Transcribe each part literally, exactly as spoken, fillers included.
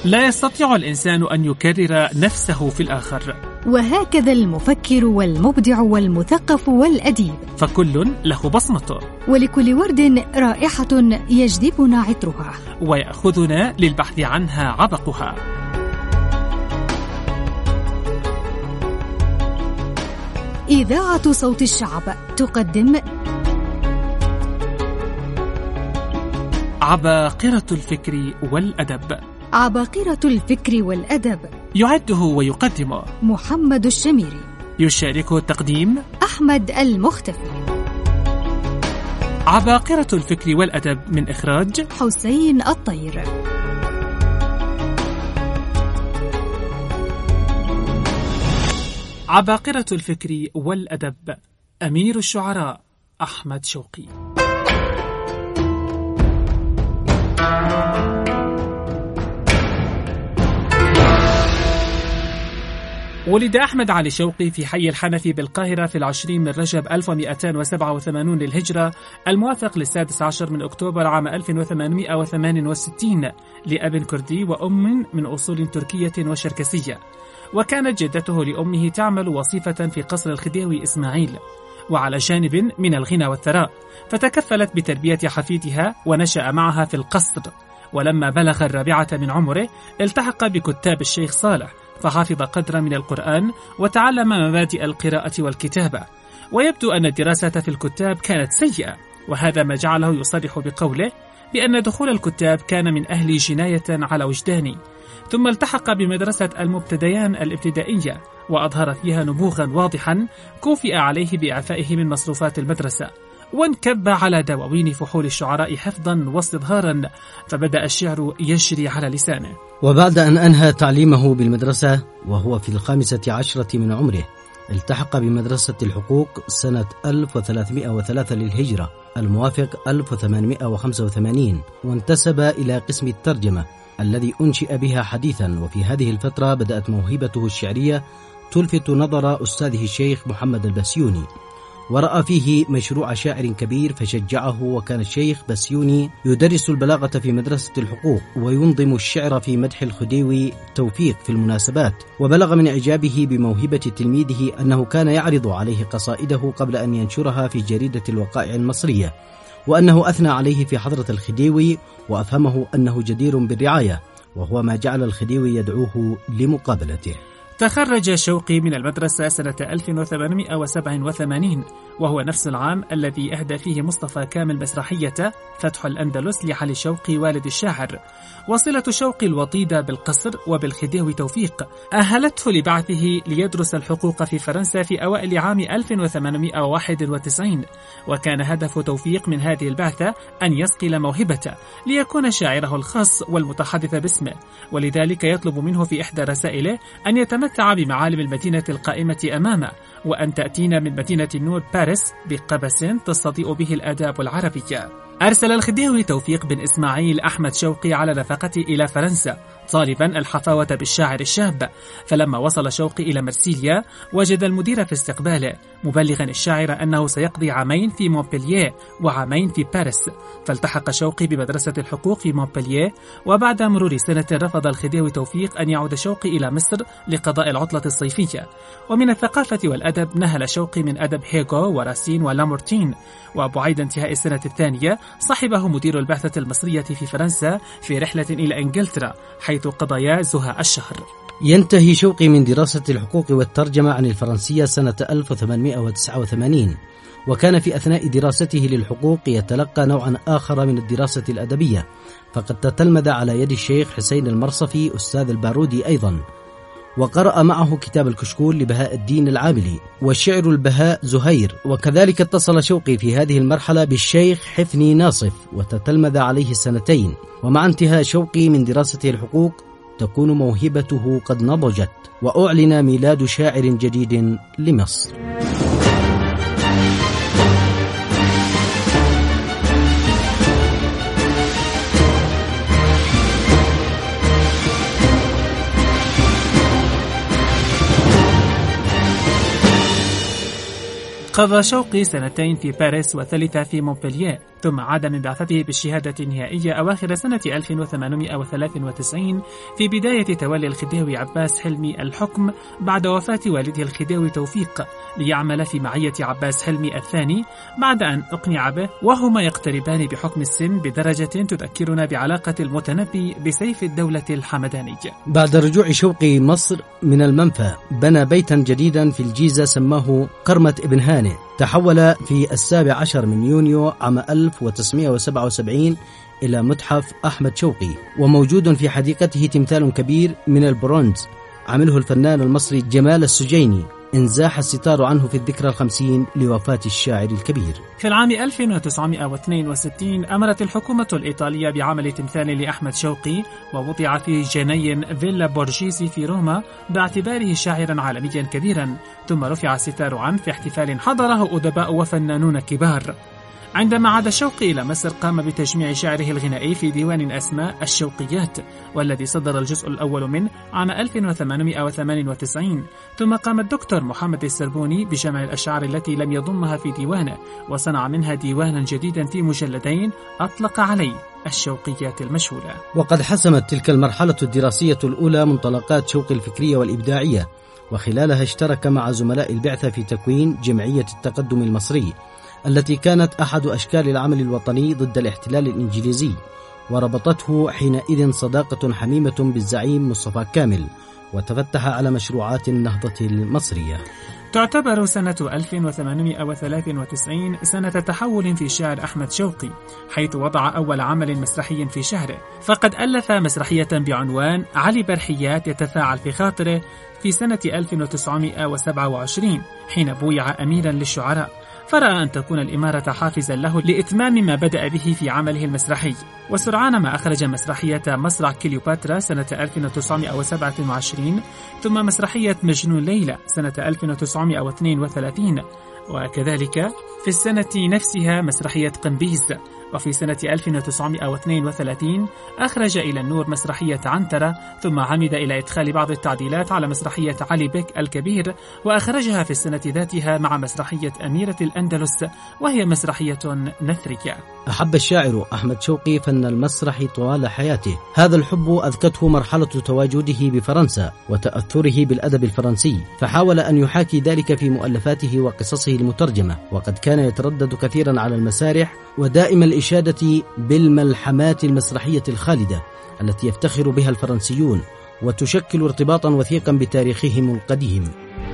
لا يستطيع الإنسان أن يكرر نفسه في الآخر. وهكذا المفكر والمبدع والمثقف والأديب، فكل له بصمته، ولكل ورد رائحة يجذبنا عطرها ويأخذنا للبحث عنها عبقها. إذاعة صوت الشعب تقدم عباقرة الفكر والأدب. عباقرة الفكر والأدب يعده ويقدمه محمد الشميري، يشاركه التقديم أحمد المختفي. عباقرة الفكر والأدب من إخراج حسين الطير. عباقرة الفكر والأدب، أمير الشعراء أحمد شوقي. ولد أحمد علي شوقي في حي الحنفي بالقاهرة في العشرين من رجب ألف ومئتين وسبعة وثمانين للهجرة، الموافق للسادس عشر من أكتوبر عام ألف وثمانمئة وثمانية وستين، لأب كردي وأم من أصول تركية وشركسية. وكانت جدته لأمه تعمل وظيفة في قصر الخديوي إسماعيل، وعلى جانب من الغنى والثراء، فتكفلت بتربية حفيدها ونشأ معها في القصر. ولما بلغ الرابعة من عمره التحق بكتاب الشيخ صالح، فحافظ قدرا من القرآن وتعلم مبادئ القراءة والكتابة. ويبدو أن الدراسة في الكتاب كانت سيئة، وهذا ما جعله يصرح بقوله بأن دخول الكتاب كان من أهل جناية على وجداني. ثم التحق بمدرسة المبتديان الابتدائية، وأظهر فيها نبوغا واضحا كوفئ عليه بإعفائه من مصروفات المدرسة، وانكب على دواوين فحول الشعراء حفظا واستظهارا، فبدأ الشعر يجري على لسانه. وبعد أن أنهى تعليمه بالمدرسة وهو في الخامسة عشرة من عمره، التحق بمدرسة الحقوق سنة ألف وثلاثمئة وثلاثة للهجرة، الموافق ألف وثمانمئة وخمسة وثمانين، وانتسب إلى قسم الترجمة الذي أنشئ بها حديثا. وفي هذه الفترة بدأت موهبته الشعرية تلفت نظر أستاذه الشيخ محمد البسيوني، ورأى فيه مشروع شاعر كبير فشجعه. وكان الشيخ بسيوني يدرس البلاغة في مدرسة الحقوق، وينظم الشعر في مدح الخديوي توفيق في المناسبات. وبلغ من إعجابه بموهبة تلميذه أنه كان يعرض عليه قصائده قبل أن ينشرها في جريدة الوقائع المصرية، وأنه أثنى عليه في حضرة الخديوي وأفهمه أنه جدير بالرعاية، وهو ما جعل الخديوي يدعوه لمقابلته. تخرج شوقي من المدرسة سنة ألف وثمانمئة وسبعة وثمانين، وهو نفس العام الذي أهدى فيه مصطفى كامل مسرحية فتح الأندلس لعلي شوقي والد الشاعر. وصلة شوقي الوطيدة بالقصر وبالخديوي توفيق أهلته لبعثه ليدرس الحقوق في فرنسا في أوائل عام ألف وثمانمئة وواحد وتسعين. وكان هدف توفيق من هذه البعثة أن يصقل موهبته ليكون شاعره الخاص والمتحدث باسمه، ولذلك يطلب منه في إحدى رسائله أن يتمتع بمعالم المدينة القائمة أمامه، وأن تأتينا من مدينة النور باريس بقبس تستضيء به الآداب العربية. أرسل الخديوي توفيق بن إسماعيل أحمد شوقي على نفقته إلى فرنسا طالبا الحفاوة بالشاعر الشاب. فلما وصل شوقي إلى مرسيليا وجد المدير في استقباله مبلغا الشاعر أنه سيقضي عامين في مونبلييه وعامين في باريس. فالتحق شوقي بمدرسة الحقوق في مونبلييه، وبعد مرور سنة رفض الخديوي توفيق أن يعود شوقي إلى مصر لقضاء العطلة الصيفية. ومن الثقافة والأدب نهل شوقي من أدب هيغو وراسين ولامورتين. وبعد انتهاء السنة الثانية صاحبه مدير البعثة المصرية في فرنسا في رحلة إلى إنجلترا، حيث قضيا زها الشهر. ينتهي شوقي من دراسة الحقوق والترجمة عن الفرنسية سنة ألف وثمانمئة وتسعة وثمانين، وكان في أثناء دراسته للحقوق يتلقى نوعا آخر من الدراسة الأدبية، فقد تتلمذ على يد الشيخ حسين المرصفي أستاذ البارودي أيضا، وقرأ معه كتاب الكشكول لبهاء الدين العاملي والشعر البهاء زهير. وكذلك اتصل شوقي في هذه المرحلة بالشيخ حفني ناصف وتتلمذ عليه سنتين. ومع انتهاء شوقي من دراسته الحقوق تكون موهبته قد نضجت، وأعلن ميلاد شاعر جديد لمصر. قضى شوقي سنتين في باريس وثالثة في مونبلييه، ثم عاد من بعثته بالشهادة النهائية أواخر سنة ألف وثمانمائة وثلاثة وتسعين في بداية تولي الخديوي عباس حلمي الحكم بعد وفاة والده الخديوي توفيق، ليعمل في معية عباس حلمي الثاني بعد أن أقنع به، وهما يقتربان بحكم السن بدرجة تذكرنا بعلاقة المتنبي بسيف الدولة الحمداني. بعد رجوع شوقي مصر من المنفى بنى بيتا جديدا في الجيزة سماه قرمة ابن هانئ، تحول في السابع عشر من يونيو عام ألف وتسعمائة وسبعة وسبعين إلى متحف أحمد شوقي، وموجود في حديقته تمثال كبير من البرونز عمله الفنان المصري جمال السجيني، انزاح الستار عنه في الذكرى الخمسين لوفاة الشاعر الكبير. في العام ألف وتسعمائة واثنين وستين أمرت الحكومة الإيطالية بعمل تمثال لأحمد شوقي، ووضع في جنين فيلا بورجيزي في روما باعتباره شاعرا عالميا كبيرا، ثم رفع الستار عنه في احتفال حضره أدباء وفنانون كبار. عندما عاد شوقي إلى مصر قام بتجميع شعره الغنائي في ديوان أسماء الشوقيات، والذي صدر الجزء الأول منه عام ألف وثمانمائة وثمانية وتسعين، ثم قام الدكتور محمد السربوني بجمع الأشعار التي لم يضمها في ديوانه، وصنع منها ديوانا جديدا في مجلدين أطلق عليه الشوقيات المشهورة. وقد حسمت تلك المرحلة الدراسية الأولى منطلقات شوقي الفكرية والإبداعية، وخلالها اشترك مع زملاء البعثة في تكوين جمعية التقدم المصري التي كانت أحد أشكال العمل الوطني ضد الاحتلال الإنجليزي، وربطته حينئذ صداقة حميمة بالزعيم مصطفى كامل، وتفتح على مشروعات النهضة المصرية. تعتبر سنة ألف وثمانمائة وثلاثة وتسعين سنة تحول في شعر أحمد شوقي، حيث وضع أول عمل مسرحي في شعره، فقد ألف مسرحية بعنوان علي برحيات يتفاعل في خاطره في سنة ألف وتسعمائة وسبعة وعشرين حين بويع أميرا للشعراء، فرأى أن تكون الإمارة حافزا له لإتمام ما بدأ به في عمله المسرحي. وسرعان ما أخرج مسرحية مسرح كليوباترا سنة ألف وتسعمائة وسبعة وعشرين، ثم مسرحية مجنون ليلى سنة ألف وتسعمائة واثنين وثلاثين، وكذلك في السنة نفسها مسرحية قنبيز. وفي سنة ألف وتسعمائة واثنين وثلاثين أخرج إلى النور مسرحية عنترة، ثم عمد إلى إدخال بعض التعديلات على مسرحية علي بك الكبير، وأخرجها في السنة ذاتها مع مسرحية أميرة الأندلس، وهي مسرحية نثرية. أحب الشاعر أحمد شوقي فن المسرح طوال حياته، هذا الحب أذكته مرحلة تواجده بفرنسا وتأثره بالأدب الفرنسي، فحاول أن يحاكي ذلك في مؤلفاته وقصصه المترجمة، وقد كان يتردد كثيرا على المسارح ودائما الإشادة بالملحمات المسرحية الخالدة التي يفتخر بها الفرنسيون، وتشكل ارتباطا وثيقا بتاريخهم القديم.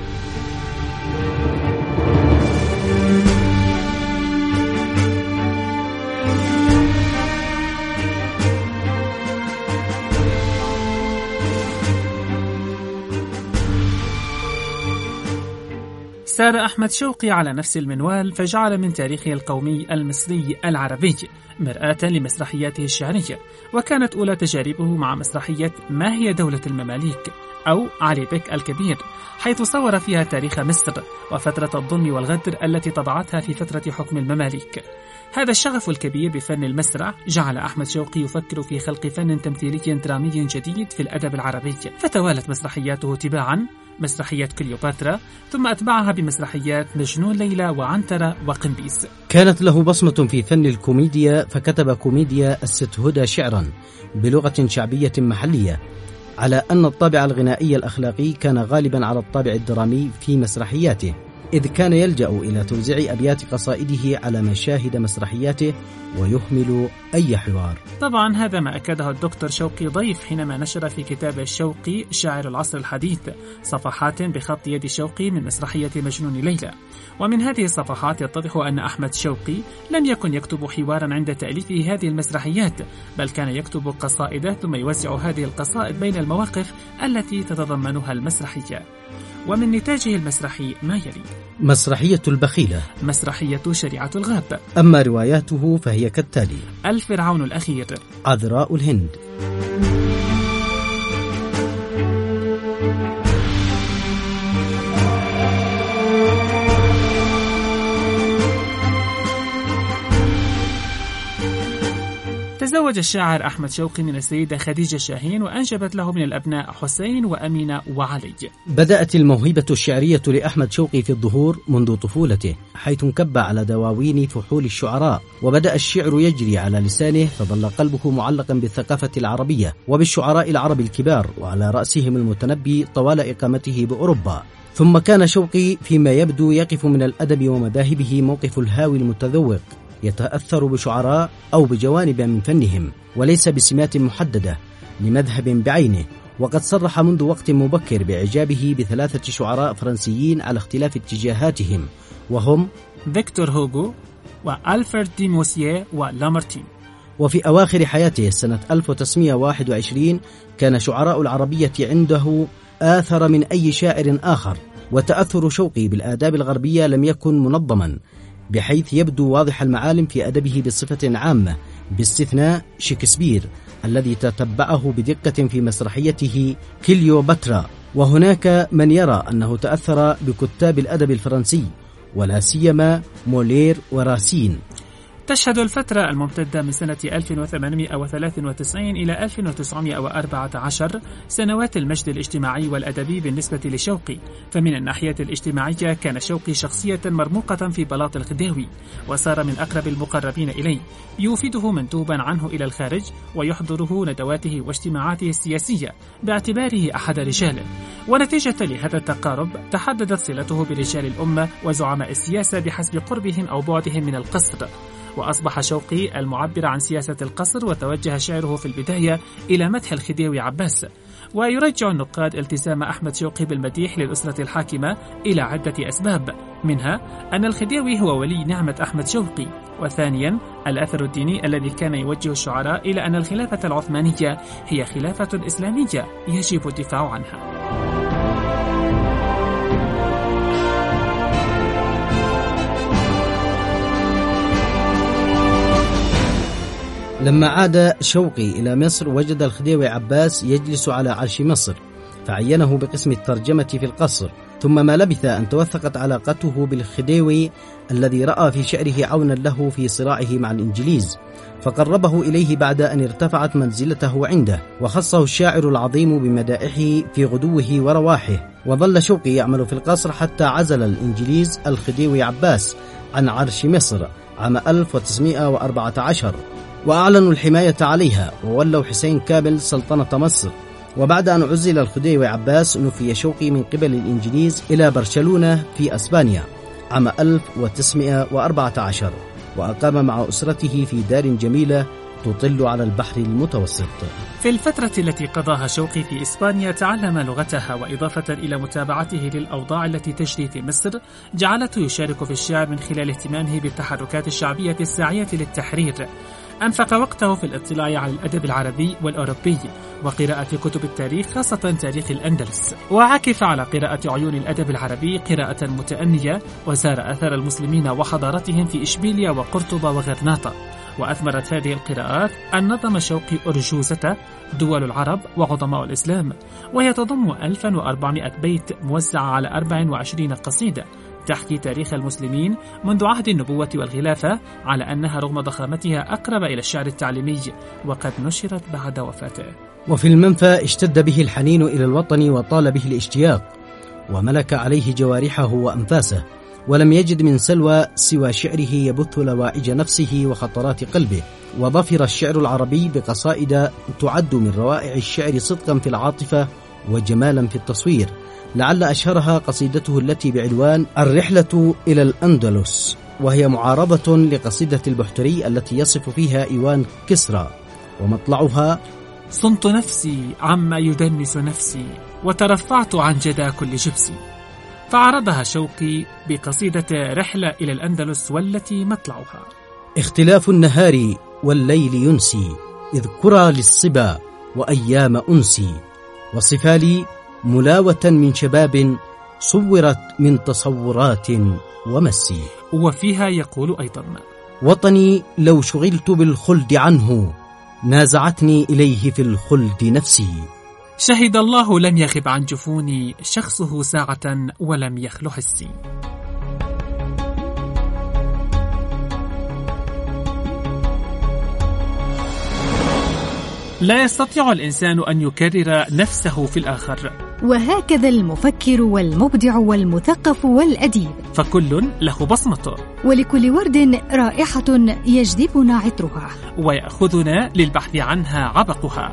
سار أحمد شوقي على نفس المنوال، فجعل من تاريخه القومي المصري العربي مرآة لمسرحياته الشعرية، وكانت أولى تجاربه مع مسرحية ما هي دولة المماليك أو علي بك الكبير، حيث صور فيها تاريخ مصر وفترة الظلم والغدر التي طبعتها في فترة حكم المماليك. هذا الشغف الكبير بفن المسرح جعل أحمد شوقي يفكر في خلق فن تمثيلي درامي جديد في الأدب العربي، فتوالت مسرحياته تباعا، مسرحية كليوباترا، ثم أتبعها بمسرحيات مجنون ليلى وعنترة وقنبيز. كانت له بصمة في فن الكوميديا، فكتب كوميديا الست هدى شعرا بلغة شعبية محلية، على أن الطابع الغنائي الأخلاقي كان غالبا على الطابع الدرامي في مسرحياته، إذ كان يلجأ إلى توزيع أبيات قصائده على مشاهد مسرحياته ويهمل أي حوار. طبعا هذا ما أكده الدكتور شوقي ضيف حينما نشر في كتاب الشوقي شاعر العصر الحديث صفحات بخط يد شوقي من مسرحية مجنون ليلى، ومن هذه الصفحات يتضح أن أحمد شوقي لم يكن يكتب حوارا عند تأليفه هذه المسرحيات، بل كان يكتب قصائد ثم يوزع هذه القصائد بين المواقف التي تتضمنها المسرحية. ومن نتاجه المسرحي ما يلي: مسرحية البخيلة، مسرحية شريعة الغاب. أما رواياته فهي كالتالي: الفرعون الأخير، عذراء الهند. تزوج الشاعر أحمد شوقي من السيدة خديجة شاهين، وأنجبت له من الأبناء حسين وأمينة وعلي. بدأت الموهبة الشعرية لأحمد شوقي في الظهور منذ طفولته، حيث انكب على دواوين فحول الشعراء، وبدأ الشعر يجري على لسانه، فظل قلبه معلقا بالثقافة العربية وبالشعراء العرب الكبار، وعلى رأسهم المتنبي طوال إقامته بأوروبا. ثم كان شوقي فيما يبدو يقف من الأدب ومذاهبه موقف الهاوي المتذوق، يتأثر بشعراء أو بجوانب من فنهم، وليس بسمات محددة لمذهب بعينه. وقد صرح منذ وقت مبكر بإعجابه بثلاثة شعراء فرنسيين على اختلاف اتجاهاتهم، وهم فيكتور هوغو وألفرد دي موسيه ولامارتين. وفي أواخر حياته سنة ألف وتسعمائة وواحد وعشرين كان شعراء العربية عنده آثر من أي شاعر آخر، وتأثر شوقي بالآداب الغربية لم يكن منظما، بحيث يبدو واضح المعالم في أدبه بصفة عامة، باستثناء شكسبير الذي تتبعه بدقة في مسرحيته كليوباترا. وهناك من يرى أنه تأثر بكتاب الأدب الفرنسي، ولا سيما مولير وراسين. تشهد الفترة الممتدة من سنة ألف وثمانمائة وثلاثة وتسعين إلى ألف وتسعمائة وأربعة عشر سنوات المجد الاجتماعي والأدبي بالنسبة لشوقي. فمن الناحية الاجتماعية كان شوقي شخصية مرموقة في بلاط الخديوي، وصار من أقرب المقربين إليه، يوفده مندوبا عنه إلى الخارج، ويحضره ندواته واجتماعاته السياسية باعتباره أحد رجاله. ونتيجة لهذا التقارب تحددت صلته برجال الأمة وزعماء السياسة بحسب قربهم أو بعدهم من القصر. وأصبح شوقي المعبر عن سياسة القصر، وتوجه شعره في البداية إلى مدح الخديوي عباس. ويرجع النقاد التزام أحمد شوقي بالمديح للأسرة الحاكمة إلى عدة أسباب، منها أن الخديوي هو ولي نعمة أحمد شوقي، وثانيا الأثر الديني الذي كان يوجه الشعراء إلى أن الخلافة العثمانية هي خلافة إسلامية يجب الدفاع عنها. لما عاد شوقي إلى مصر وجد الخديوي عباس يجلس على عرش مصر، فعينه بقسم الترجمة في القصر. ثم ما لبث أن توثقت علاقته بالخديوي الذي رأى في شعره عونا له في صراعه مع الإنجليز، فقربه إليه بعد أن ارتفعت منزلته عنده، وخصه الشاعر العظيم بمدائحه في غدوه ورواحه. وظل شوقي يعمل في القصر حتى عزل الإنجليز الخديوي عباس عن عرش مصر عام ألف وتسعمائة وأربعة عشر، وأعلنوا الحماية عليها، وولوا حسين كامل سلطنة مصر. وبعد أن عزل الخديوي عباس نفي شوقي من قبل الإنجليز إلى برشلونة في أسبانيا عام ألف وتسعمائة وأربعة عشر، وأقام مع أسرته في دار جميلة تطل على البحر المتوسط. في الفترة التي قضاها شوقي في إسبانيا تعلم لغتها، وإضافة إلى متابعته للأوضاع التي تجري في مصر جعلته يشارك في الشعر من خلال اهتمامه بالتحركات الشعبية الساعية للتحرير. أنفق وقته في الاطلاع على الأدب العربي والأوروبي وقراءة كتب التاريخ، خاصة تاريخ الأندلس، وعكف على قراءة عيون الأدب العربي قراءة متأنية، وزار أثر المسلمين وحضارتهم في إشبيليا وقرطبة وغرناطة. وأثمرت هذه القراءات أن نظم شوقي أرجوزة دول العرب وعظماء الإسلام، وهي تضم ألف وأربعمائة بيت موزعة على أربع وعشرين قصيدة تحكي تاريخ المسلمين منذ عهد النبوة والخلافة، على أنها رغم ضخامتها أقرب إلى الشعر التعليمي، وقد نشرت بعد وفاته. وفي المنفى اشتد به الحنين إلى الوطن وطال به الاشتياق، وملك عليه جوارحه وأنفاسه، ولم يجد من سلوى سوى شعره يبث لواعج نفسه وخطرات قلبه. وظفر الشعر العربي بقصائد تعد من روائع الشعر صدقا في العاطفة وجمالا في التصوير، لعل أشهرها قصيدته التي بعنوان الرحلة إلى الأندلس، وهي معارضة لقصيدة البحتري التي يصف فيها إيوان كسرى، ومطلعها: صنت نفسي عما يدنس نفسي، وترفعت عن جدى كل جبسي. فعرضها شوقي بقصيدة رحلة إلى الأندلس، والتي مطلعها: اختلاف النهار والليل ينسي، إذ كرى للصبا وأيام أنسي، وصفالي ملاوة من شباب صورت من تصورات ومسي. وفيها يقول أيضا: وطني لو شغلت بالخلد عنه، نازعتني إليه في الخلد نفسي. شهد الله لم يغب عن جفوني، شخصه ساعة ولم يخل حسي. لا يستطيع الإنسان أن يكرر نفسه في الآخر. وهكذا المفكر والمبدع والمثقف والأديب، فكل له بصمته، ولكل ورد رائحة يجذبنا عطرها ويأخذنا للبحث عنها عبقها.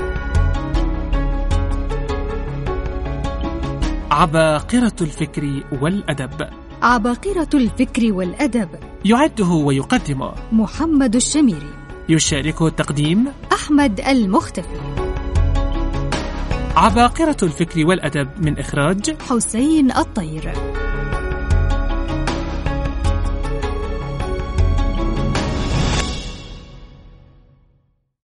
عباقرة الفكر والأدب. عباقرة الفكر والأدب يعده ويقدمه محمد الشميري، يشاركه التقديم أحمد المختفي. عباقرة الفكر والأدب من إخراج حسين الطير.